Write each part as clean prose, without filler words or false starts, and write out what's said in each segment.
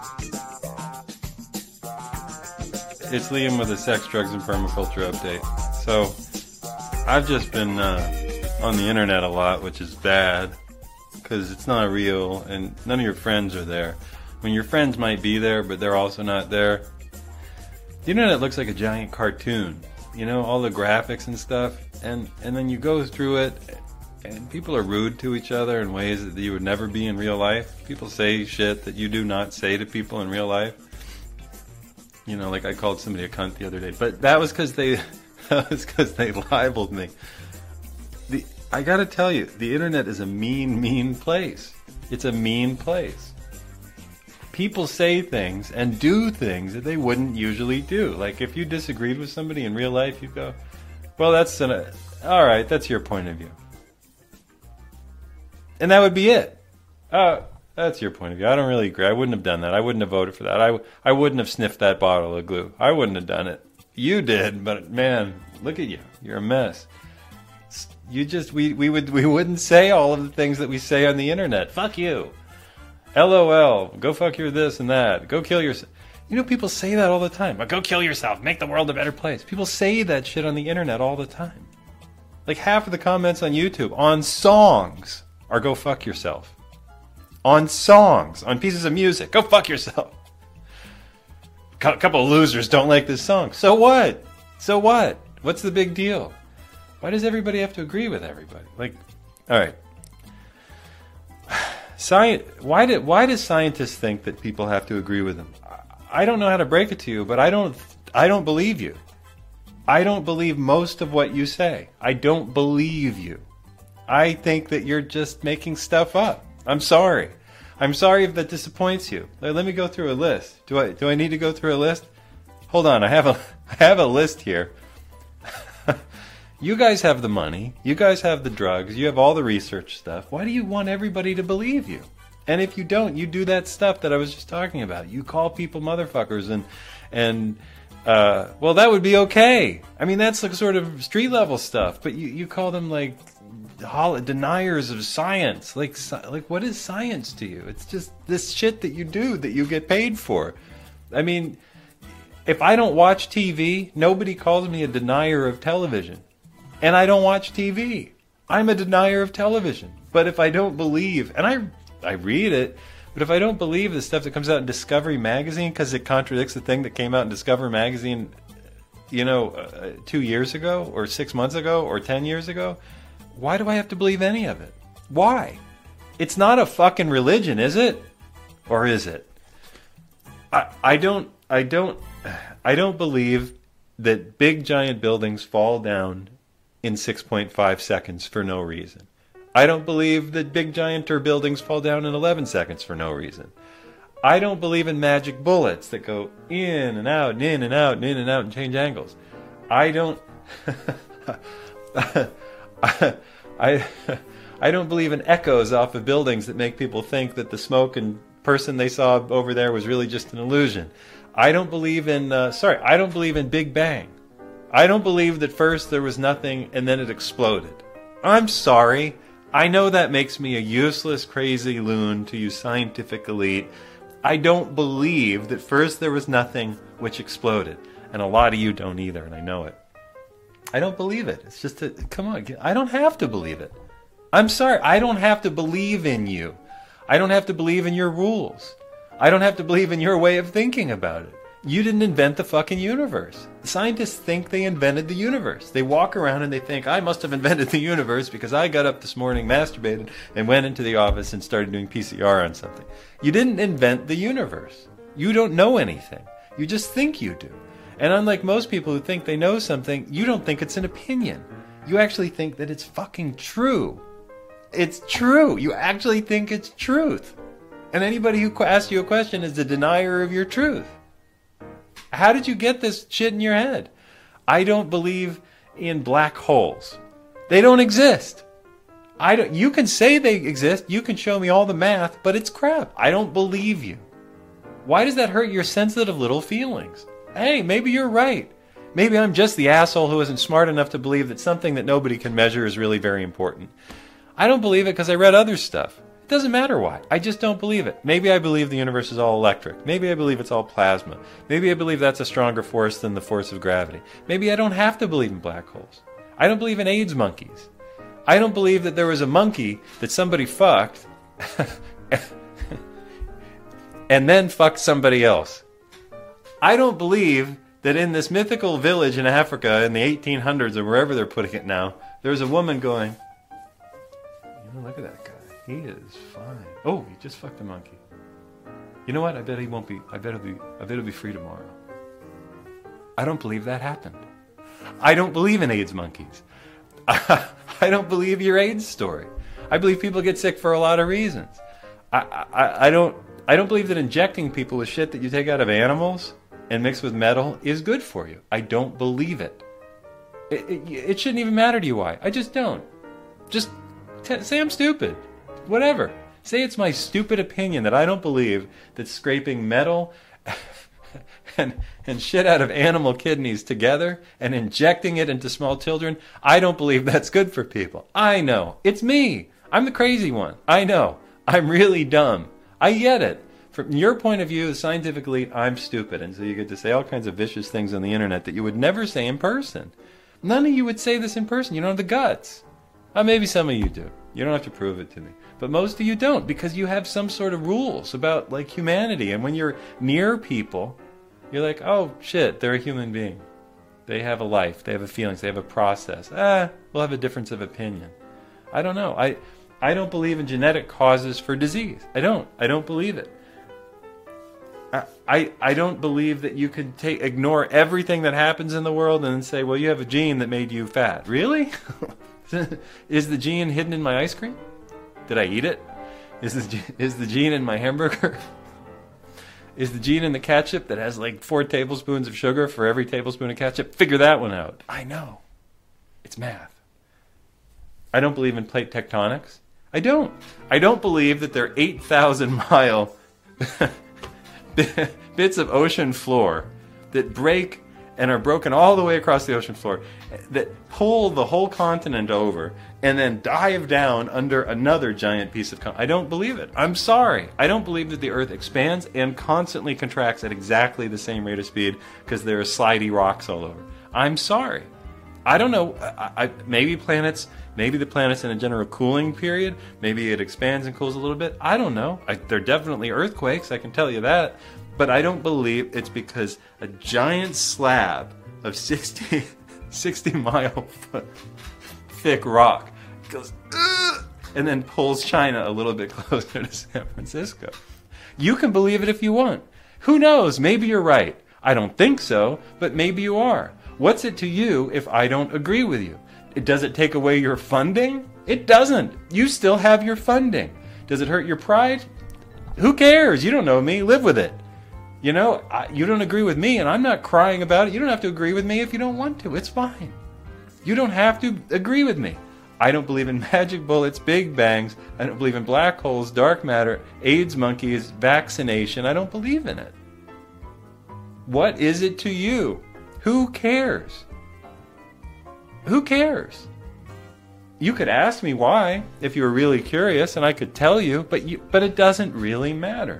It's Liam with a sex, drugs, and permaculture update. So, I've just been on the internet a lot, which is bad, because it's not real, and none of your friends are there. When your friends might be there, but they're also not there. The internet looks like a giant cartoon, you know, all the graphics and stuff, and then you go through it, and people are rude to each other in ways that you would never be in real life. People say shit that you do not say to people in real life. You know, like I called somebody a cunt the other day, but that was because they libeled me. I gotta tell you, the internet is a mean place. It's a mean place. People say things and do things that they wouldn't usually do. Like if you disagreed with somebody in real life, you go, well, all right, that's your point of view. And that would be it. That's your point of view. I don't really agree. I wouldn't have done that. I wouldn't have voted for that. I wouldn't have sniffed that bottle of glue. I wouldn't have done it. You did, but man, look at you. You're a mess. We wouldn't say all of the things that we say on the internet. Fuck you. LOL. Go fuck your this and that. Go kill yourself. You know, people say that all the time. But go kill yourself. Make the world a better place. People say that shit on the internet all the time. Like half of the comments on YouTube on songs are go fuck yourself. On songs, on pieces of music, go fuck yourself. A couple of losers don't like this song. So what? So what? What's the big deal? Why does everybody have to agree with everybody? Like, all right. Why do scientists think that people have to agree with them? I don't know how to break it to you, but I don't believe you. I don't believe most of what you say. I don't believe you. I think that you're just making stuff up. I'm sorry. I'm sorry if that disappoints you. Let me go through a list. Do I need to go through a list? Hold on, I have a list here. You guys have the money. You guys have the drugs. You have all the research stuff. Why do you want everybody to believe you? And if you don't, you do that stuff that I was just talking about. You call people motherfuckers and well, that would be okay. I mean, that's like sort of street level stuff. But you call them like deniers of science. Like what is science to you? It's just this shit that you do that you get paid for. I mean, if I don't watch TV, nobody calls me a denier of television. And I don't watch TV. I'm a denier of television. But if I don't believe, and I read it, but if I don't believe the stuff that comes out in Discovery Magazine because it contradicts the thing that came out in Discovery Magazine, 2 years ago or 6 months ago or 10 years ago, why do I have to believe any of it? Why? It's not a fucking religion, is it? Or is it? I don't believe that big giant buildings fall down in 6.5 seconds for no reason. I don't believe that big gianter buildings fall down in 11 seconds for no reason. I don't believe in magic bullets that go in and out and in and out and in and out and change angles. I don't I don't believe in echoes off of buildings that make people think that the smoke and person they saw over there was really just an illusion. I don't believe in I don't believe in Big Bang. I don't believe that first there was nothing and then it exploded. I'm sorry. I know that makes me a useless, crazy loon to you scientific elite. I don't believe that first there was nothing which exploded. And a lot of you don't either, and I know it. I don't believe it. It's just come on, I don't have to believe it. I'm sorry, I don't have to believe in you. I don't have to believe in your rules. I don't have to believe in your way of thinking about it. You didn't invent the fucking universe. Scientists think they invented the universe. They walk around and they think, I must have invented the universe because I got up this morning, masturbated, and went into the office and started doing PCR on something. You didn't invent the universe. You don't know anything. You just think you do. And unlike most people who think they know something, you don't think it's an opinion. You actually think that it's fucking true. It's true. You actually think it's truth. And anybody who asks you a question is a denier of your truth. How did you get this shit in your head? I don't believe in black holes. They don't exist. You can say they exist. You can show me all the math, but it's crap. I don't believe you. Why does that hurt your sensitive little feelings? Hey, maybe you're right. Maybe I'm just the asshole who isn't smart enough to believe that something that nobody can measure is really very important. I don't believe it because I read other stuff. It doesn't matter why. I just don't believe it. Maybe I believe the universe is all electric. Maybe I believe it's all plasma. Maybe I believe that's a stronger force than the force of gravity. Maybe I don't have to believe in black holes. I don't believe in AIDS monkeys. I don't believe that there was a monkey that somebody fucked and then fucked somebody else. I don't believe that in this mythical village in Africa in the 1800s or wherever they're putting it now, there's a woman going, look at that guy. He is fine. Oh, he just fucked a monkey. You know what? I bet he won't be. I bet he'll be free tomorrow. I don't believe that happened. I don't believe in AIDS monkeys. I don't believe your AIDS story. I believe people get sick for a lot of reasons. I don't believe that injecting people with shit that you take out of animals and mix with metal is good for you. I don't believe it. It shouldn't even matter to you why. I just don't. Just say I'm stupid. Whatever. Say it's my stupid opinion that I don't believe that scraping metal and shit out of animal kidneys together and injecting it into small children, I don't believe that's good for people. I know. It's me. I'm the crazy one. I know. I'm really dumb. I get it. From your point of view, scientifically, I'm stupid. And so you get to say all kinds of vicious things on the internet that you would never say in person. None of you would say this in person. You don't have the guts. Maybe some of you do. You don't have to prove it to me. But most of you don't, because you have some sort of rules about like humanity. And when you're near people, you're like, oh shit, they're a human being. They have a life. They have a feelings. They have a process. We'll have a difference of opinion. I don't know. I don't believe in genetic causes for disease. I don't believe it. I don't believe that you could ignore everything that happens in the world and then say, well, you have a gene that made you fat. Really? Is the gene hidden in my ice cream? Did I eat it? Is the gene in my hamburger? Is the gene in the ketchup that has like 4 tablespoons of sugar for every tablespoon of ketchup? Figure that one out. I know. It's math. I don't believe in plate tectonics. I don't. I don't believe that there are 8,000-mile bits of ocean floor that break and are broken all the way across the ocean floor, that pull the whole continent over and then dive down under another giant piece of continent. I don't believe it. I'm sorry. I don't believe that the Earth expands and constantly contracts at exactly the same rate of speed because there are slidey rocks all over. I'm sorry. I don't know. Maybe the planet's in a general cooling period. Maybe it expands and cools a little bit. I don't know. There are definitely earthquakes, I can tell you that. But I don't believe it's because a giant slab of 60-mile thick rock goes, ugh, and then pulls China a little bit closer to San Francisco. You can believe it if you want. Who knows? Maybe you're right. I don't think so, but maybe you are. What's it to you if I don't agree with you? Does it take away your funding? It doesn't. You still have your funding. Does it hurt your pride? Who cares? You don't know me. Live with it. You know, you don't agree with me, and I'm not crying about it. You don't have to agree with me if you don't want to. It's fine. You don't have to agree with me. I don't believe in magic bullets, big bangs. I don't believe in black holes, dark matter, AIDS monkeys, vaccination. I don't believe in it. What is it to you? Who cares? Who cares? You could ask me why if you were really curious, and I could tell you, but it doesn't really matter.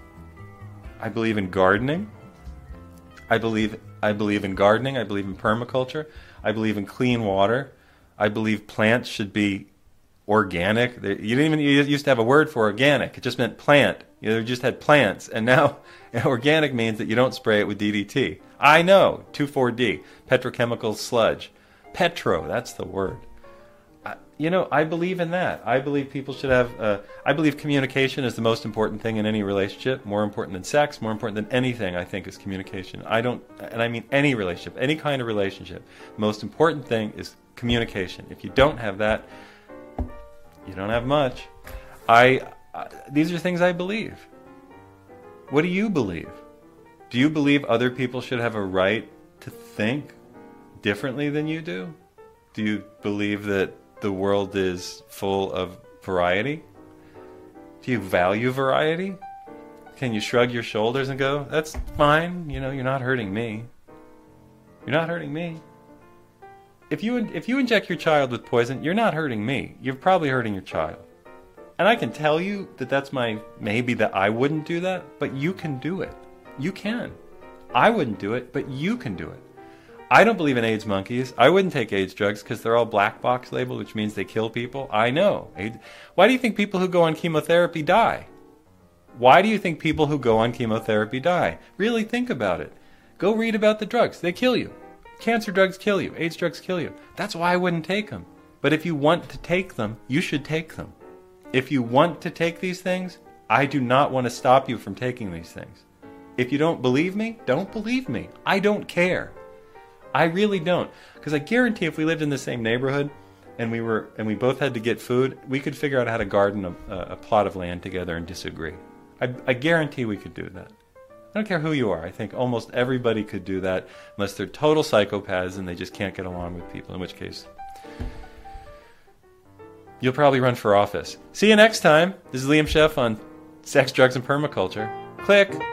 I believe in gardening. I believe in gardening. I believe in permaculture. I believe in clean water. I believe plants should be organic. You used to have a word for organic. It just meant plant. You just had plants, and now organic means that you don't spray it with DDT. I know, 2,4-D, petrochemical sludge. Petro, that's the word. I believe in that. I believe people should have, I believe communication is the most important thing in any relationship, more important than sex, more important than anything, I think, is communication. And I mean any relationship, any kind of relationship. The most important thing is communication. If you don't have that, you don't have much. These are things I believe. What do you believe? Do you believe other people should have a right to think differently than you do? Do you believe that the world is full of variety? Do you value variety? Can you shrug your shoulders and go, that's fine, you're not hurting me. You're not hurting me. If you inject your child with poison, you're not hurting me. You're probably hurting your child. And I can tell you that that's maybe that I wouldn't do that, but you can do it. You can. I wouldn't do it, but you can do it. I don't believe in AIDS monkeys. I wouldn't take AIDS drugs because they're all black box labeled, which means they kill people. I know. Why do you think people who go on chemotherapy die? Why do you think people who go on chemotherapy die? Really think about it. Go read about the drugs. They kill you. Cancer drugs kill you. AIDS drugs kill you. That's why I wouldn't take them. But if you want to take them, you should take them. If you want to take these things, I do not want to stop you from taking these things. If you don't believe me, don't believe me. I don't care. I really don't. Because I guarantee if we lived in the same neighborhood and we both had to get food, we could figure out how to garden a plot of land together and disagree. I guarantee we could do that. I don't care who you are. I think almost everybody could do that unless they're total psychopaths and they just can't get along with people, in which case you'll probably run for office. See you next time. This is Liam Sheff on Sex, Drugs, and Permaculture. Click.